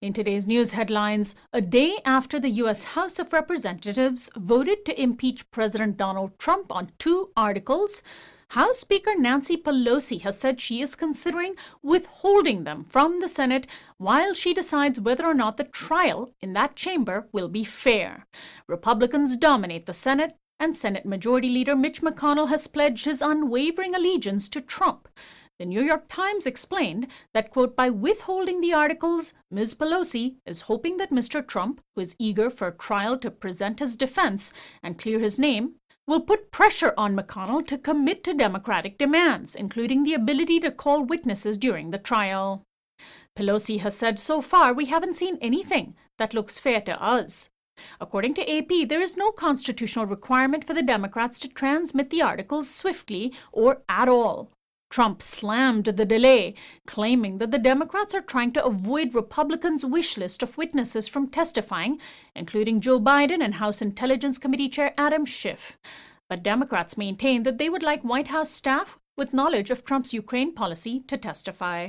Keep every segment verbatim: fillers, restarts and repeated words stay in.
In today's news headlines, a day after the U S House of Representatives voted to impeach President Donald Trump on two articles, House Speaker Nancy Pelosi has said she is considering withholding them from the Senate while she decides whether or not the trial in that chamber will be fair. Republicans dominate the Senate, and Senate Majority Leader Mitch McConnell has pledged his unwavering allegiance to Trump. The New York Times explained that, quote, by withholding the articles, Miz Pelosi is hoping that Mister Trump, who is eager for trial to present his defense and clear his name, will put pressure on McConnell to commit to Democratic demands, including the ability to call witnesses during the trial. Pelosi has said, so far, we haven't seen anything that looks fair to us. According to A P, there is no constitutional requirement for the Democrats to transmit the articles swiftly or at all. Trump slammed the delay, claiming that the Democrats are trying to avoid Republicans' wish list of witnesses from testifying, including Joe Biden and House Intelligence Committee Chair Adam Schiff. But Democrats maintain that they would like White House staff with knowledge of Trump's Ukraine policy to testify.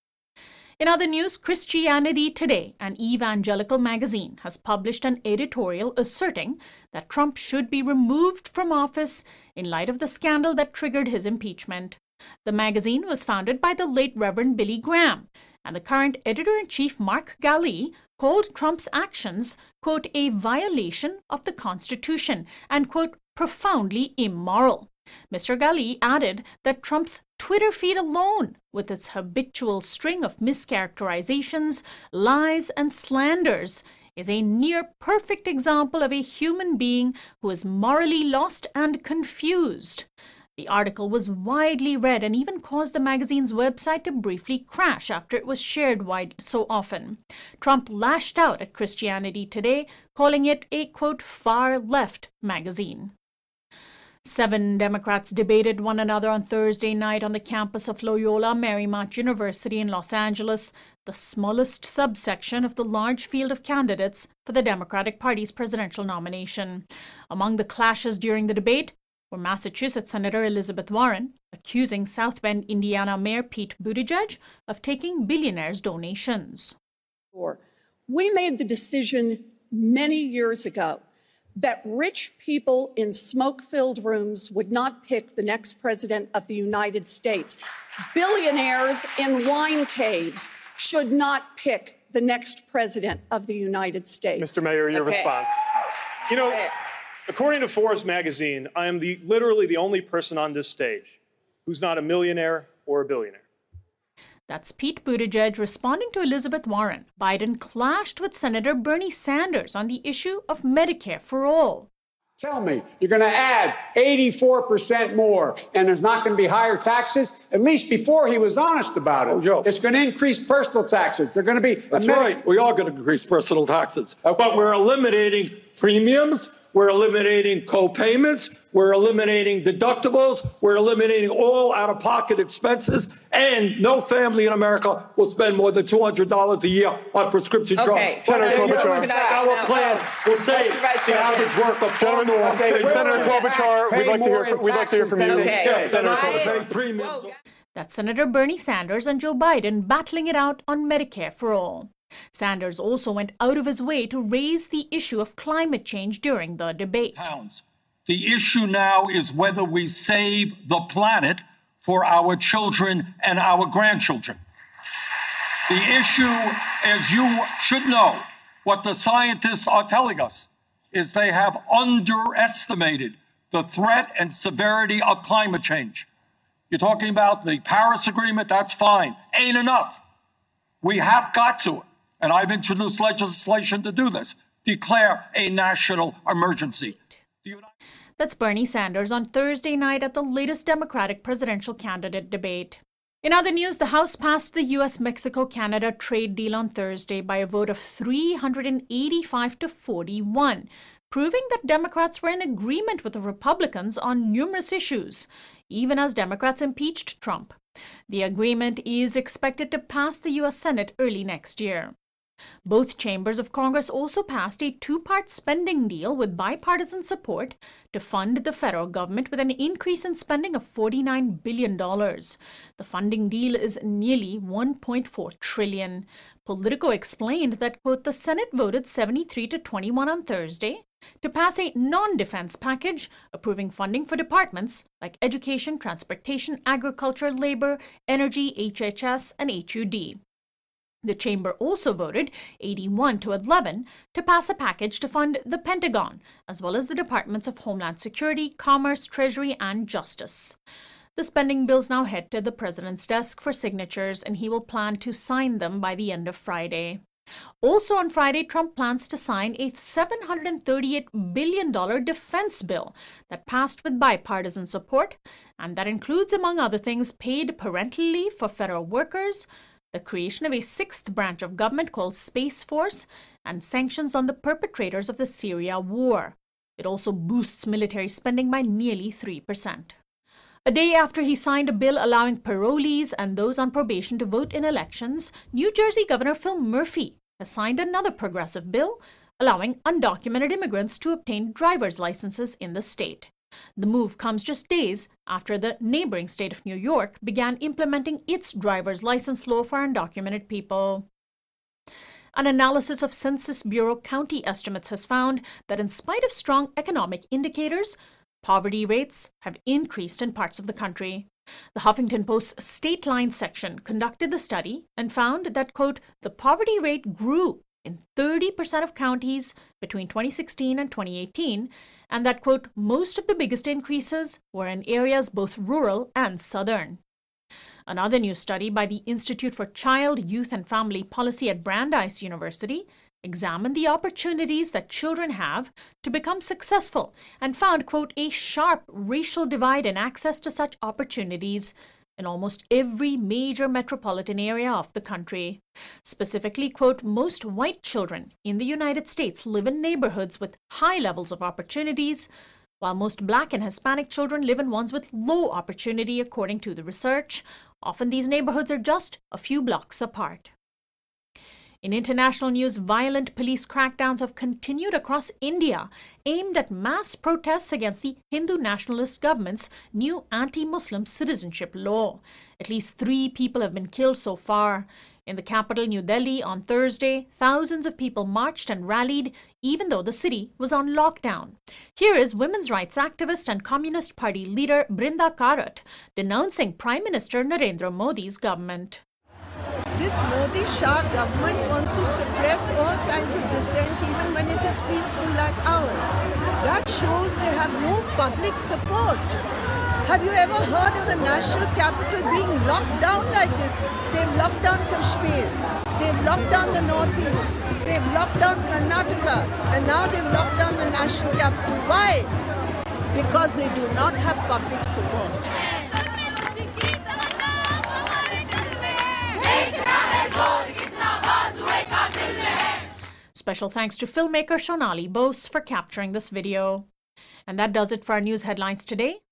In other news, Christianity Today, an evangelical magazine, has published an editorial asserting that Trump should be removed from office in light of the scandal that triggered his impeachment. The magazine was founded by the late Reverend Billy Graham, and the current editor-in-chief Mark Galli called Trump's actions, quote, a violation of the Constitution and, quote, profoundly immoral. Mister Galli added that Trump's Twitter feed alone, with its habitual string of mischaracterizations, lies, and slanders, is a near-perfect example of a human being who is morally lost and confused. The article was widely read and even caused the magazine's website to briefly crash after it was shared wide so often. Trump lashed out at Christianity Today, calling it a, quote, far-left magazine. Seven Democrats debated one another on Thursday night on the campus of Loyola Marymount University in Los Angeles, the smallest subsection of the large field of candidates for the Democratic Party's presidential nomination. Among the clashes during the debate were Massachusetts Senator Elizabeth Warren accusing South Bend, Indiana Mayor Pete Buttigieg of taking billionaires' donations. We made the decision many years ago that rich people in smoke-filled rooms would not pick the next president of the United States. Billionaires in wine caves should not pick the next president of the United States. Mister Mayor, your okay. response. You know, according to Forbes magazine, I am the, literally the only person on this stage who's not a millionaire or a billionaire. That's Pete Buttigieg responding to Elizabeth Warren. Biden clashed with Senator Bernie Sanders on the issue of Medicare for all. Tell me, you're going to add eighty-four percent more, and there's not going to be higher taxes? At least before he was honest about it. Oh, Joe. It's going to increase personal taxes. They're going to be... That's right. We are going to increase personal taxes. Okay. But we're eliminating premiums. We're eliminating co-payments. We're eliminating deductibles. We're eliminating all out-of-pocket expenses. And no family in America will spend more than two hundred dollars a year on prescription okay. drugs. Senator Klobuchar. Our plan will save the average worker far more. Okay, Senator Klobuchar, we'd like to hear from, we'd like to hear from you. Okay. Yes, Senator I, Klobuchar. That's Senator Bernie Sanders and Joe Biden battling it out on Medicare for all. Sanders also went out of his way to raise the issue of climate change during the debate. Pounds. The issue now is whether we save the planet for our children and our grandchildren. The issue, as you should know, what the scientists are telling us is they have underestimated the threat and severity of climate change. You're talking about the Paris Agreement, that's fine. Ain't enough. We have got to, and I've introduced legislation to do this, declare a national emergency. That's Bernie Sanders on Thursday night at the latest Democratic presidential candidate debate. In other news, the House passed the U S Mexico Canada trade deal on Thursday by a vote of three hundred eighty-five to forty-one, proving that Democrats were in agreement with the Republicans on numerous issues, even as Democrats impeached Trump. The agreement is expected to pass the U S Senate early next year. Both chambers of Congress also passed a two-part spending deal with bipartisan support to fund the federal government with an increase in spending of forty-nine billion dollars. The funding deal is nearly one point four trillion dollars. Politico explained that, quote, the Senate voted seventy-three to twenty-one on Thursday to pass a non-defense package approving funding for departments like education, transportation, agriculture, labor, energy, H H S, and H U D. The chamber also voted eighty-one to eleven to pass a package to fund the Pentagon, as well as the Departments of Homeland Security, Commerce, Treasury, and Justice. The spending bills now head to the president's desk for signatures, and he will plan to sign them by the end of Friday. Also on Friday, Trump plans to sign a seven hundred thirty-eight billion dollars defense bill that passed with bipartisan support, and that includes, among other things, paid parental leave for federal workers, the creation of a sixth branch of government called Space Force, and sanctions on the perpetrators of the Syria war. It also boosts military spending by nearly three percent. A day after he signed a bill allowing parolees and those on probation to vote in elections, New Jersey Governor Phil Murphy has signed another progressive bill allowing undocumented immigrants to obtain driver's licenses in the state. The move comes just days after the neighboring state of New York began implementing its driver's license law for undocumented people. An analysis of Census Bureau county estimates has found that in spite of strong economic indicators, poverty rates have increased in parts of the country. The Huffington Post's State Line section conducted the study and found that, quote, the poverty rate grew in thirty percent of counties between twenty sixteen and twenty eighteen, and that, quote, most of the biggest increases were in areas both rural and southern. Another new study by the Institute for Child, Youth, and Family Policy at Brandeis University examined the opportunities that children have to become successful and found, quote, a sharp racial divide in access to such opportunities in almost every major metropolitan area of the country. Specifically, quote, most white children in the United States live in neighborhoods with high levels of opportunities, while most Black and Hispanic children live in ones with low opportunity, according to the research. Often these neighborhoods are just a few blocks apart. In international news, violent police crackdowns have continued across India, aimed at mass protests against the Hindu nationalist government's new anti-Muslim citizenship law. At least three people have been killed so far. In the capital, New Delhi, on Thursday, thousands of people marched and rallied, even though the city was on lockdown. Here is women's rights activist and Communist Party leader Brinda Karat denouncing Prime Minister Narendra Modi's government. This Modi Shah government wants to suppress all kinds of dissent, even when it is peaceful like ours. That shows they have no public support. Have you ever heard of the national capital being locked down like this? They've locked down Kashmir, they've locked down the Northeast, they've locked down Karnataka, and now they've locked down the national capital. Why? Because they do not have public support. Special thanks to filmmaker Shonali Bose for capturing this video. And that does it for our news headlines today.